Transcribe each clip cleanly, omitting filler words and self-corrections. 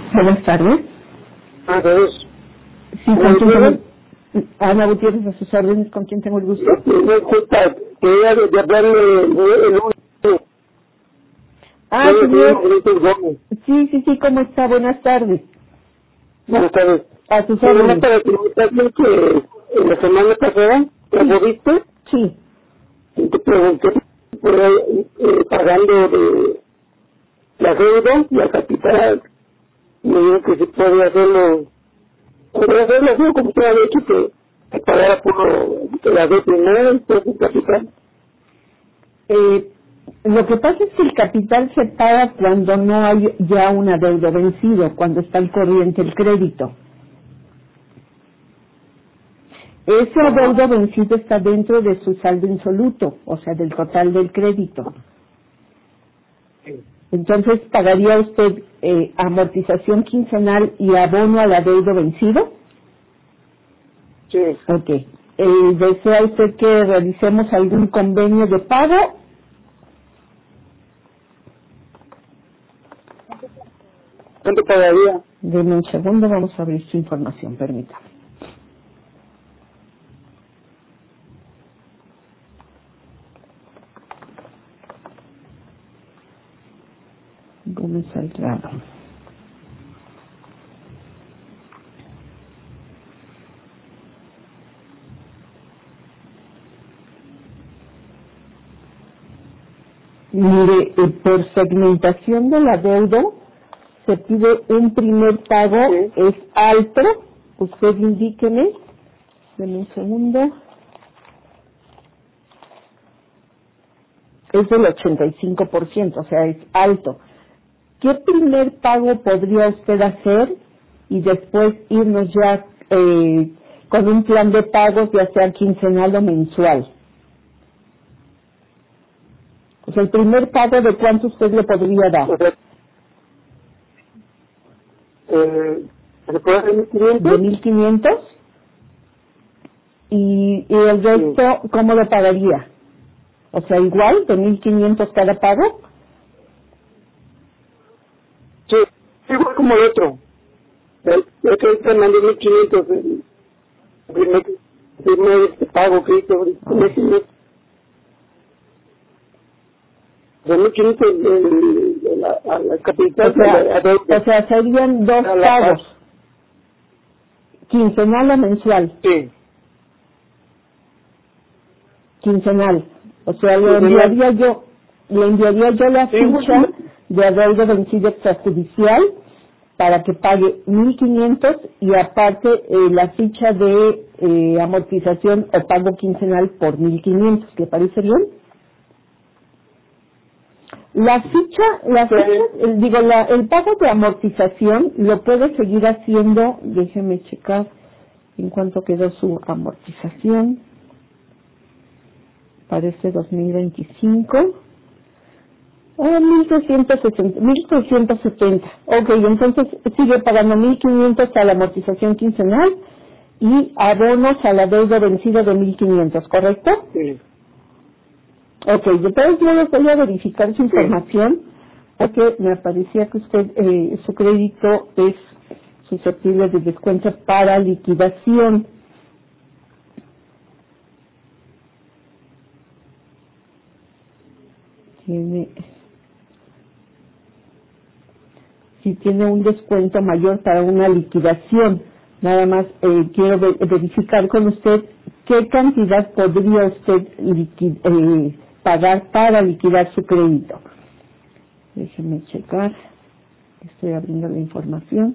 Buenas tardes. Entonces, Sí, ¿con quién tengo? Ana Gutiérrez, a sus órdenes, ¿con quién tengo el gusto? disculpa, quería de hablarle el Ah, señor. Sí, ¿cómo está? Buenas tardes. Buenas tardes. A sus Solo órdenes. para preguntarle que la semana pasada, ¿la viste? Sí. Y te pregunté por ahí, pagando de la deuda y la capital. Me dijo que se puede hacerlo, así como usted había hecho, que pagara por la deuda primero y después el capital. Lo que pasa es que el capital se paga cuando no hay ya un adeudo vencido, cuando está al corriente el crédito. Ese adeudo vencido está dentro de su saldo insoluto, o sea, del total del crédito. Entonces, ¿pagaría usted amortización quincenal y abono al adeudo vencido? Sí. Ok. ¿Desea usted que realicemos algún convenio de pago? ¿Cuánto pagaría? Deme un segundo, vamos a abrir su información, permítame. Gómez Salgado. Mire, por segmentación del adeudo se pide un primer pago, Sí. es alto, usted indíqueme, deme un segundo, es del 85%, o sea, es alto. ¿Qué primer pago podría usted hacer y después irnos ya con un plan de pagos, ya sea quincenal o mensual? O sea, el primer pago, ¿de cuánto usted le podría dar? O sea, ¿se puede hacer 1.500? ¿De 1.500? ¿Y el resto cómo lo pagaría? O sea, igual, de 1.500 cada pago. Sí, igual como el otro. El otro está mandando 1.500 el primer pago que hizo ahorita. 1.500 a la capital, O sea, serían dos a la pagos, paz. quincenal o mensual. Sí, Quincenal. O sea, le quincenal. enviaría yo la Sí, ficha de adeudo vencido extrajudicial para que pague 1.500 y aparte la ficha de amortización o pago quincenal por 1.500. ¿Le parece bien? El pago de amortización lo puede seguir haciendo, déjeme checar en cuánto quedó su amortización para este 2025. 1.370. Ok, entonces sigue pagando 1.500 a la amortización quincenal y abonos a la deuda vencida de 1.500, ¿correcto? sí. Ok, de todos modos voy a verificar su información porque me parecía que usted, su crédito es susceptible de descuento para liquidación. Si tiene un descuento mayor para una liquidación. Nada más quiero verificar con usted qué cantidad podría usted pagar para liquidar su crédito. Déjeme checar. Estoy abriendo la información.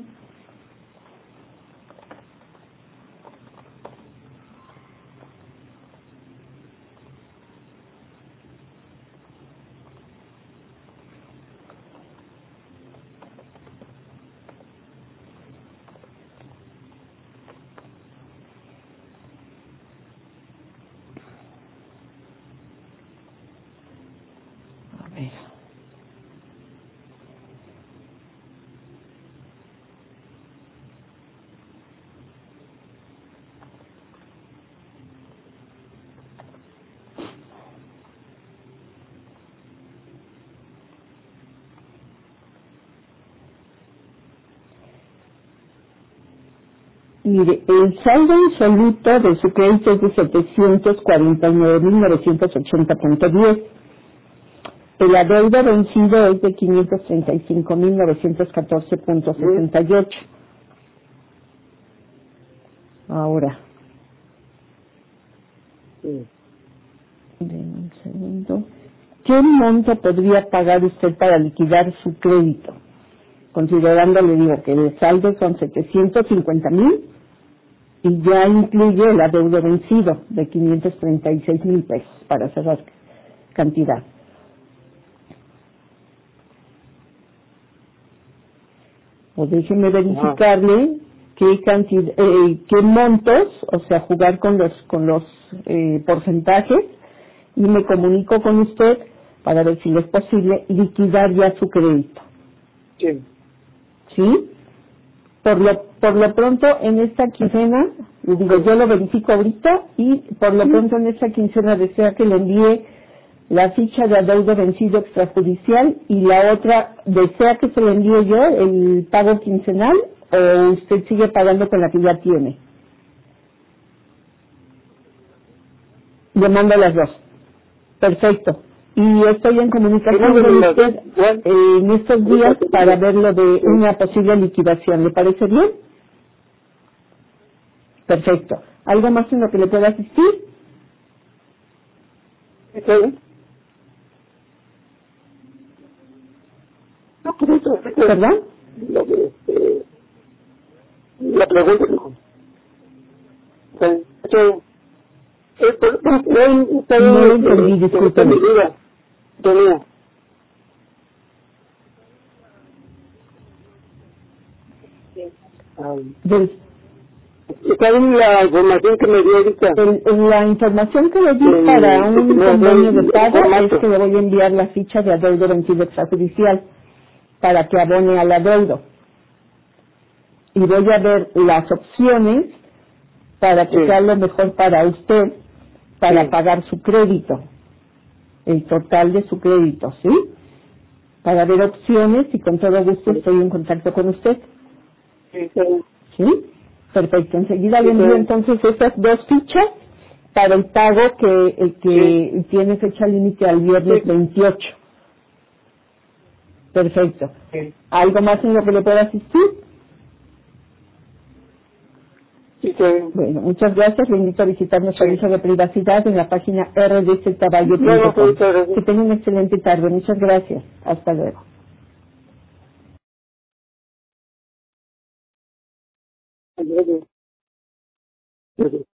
A ver. Mire, el saldo insoluto de su crédito es de 749.980.10. El adeudo vencido es de 535.914.68. Ahora, denme un segundo. ¿Qué monto podría pagar usted para liquidar su crédito? Considerando, le digo, que el saldo son 750,000 y ya incluye el adeudo vencido de 536,000 pesos para cerrar cantidad. O déjeme verificarle qué cantidad, qué montos, o sea, jugar con los porcentajes, y me comunico con usted para ver si le es posible liquidar ya su crédito. Sí. ¿Sí? Por lo pronto en esta quincena, le digo, yo lo verifico ahorita, y por lo pronto en esta quincena desea que le envíe la ficha de adeudo vencido extrajudicial, y la otra, ¿desea que se le envíe yo el pago quincenal o usted sigue pagando con la que ya tiene? Le mando las dos. Perfecto. Y estoy en comunicación con usted en estos días para ver lo de una posible liquidación. ¿Le parece bien? Perfecto. ¿Algo más en lo que le pueda asistir? ¿Sí? No, por eso, ¿Perdón? La pregunta, dijo. No lo entendí, discúlpeme. Tenía. Está bien la información que me dio ahorita. La información que le di para un convenio de pago es que le voy a enviar la ficha de adeudo vencido extrajudicial para que abone al adeudo. Y voy a ver las opciones para que sea lo mejor para usted, para pagar su crédito, el total de su crédito, ¿sí? Para ver opciones, y con todo gusto estoy en contacto con usted. ¿Sí? Perfecto. Enseguida le envío entonces estas dos fichas para el pago que tiene fecha límite al viernes 28. Perfecto. ¿Algo más en lo que le pueda asistir? Bueno, muchas gracias. Le invito a visitar nuestro servicio de privacidad en la página rdctaballo.com. Que tenga una excelente tarde. Muchas gracias. Hasta luego. Gracias.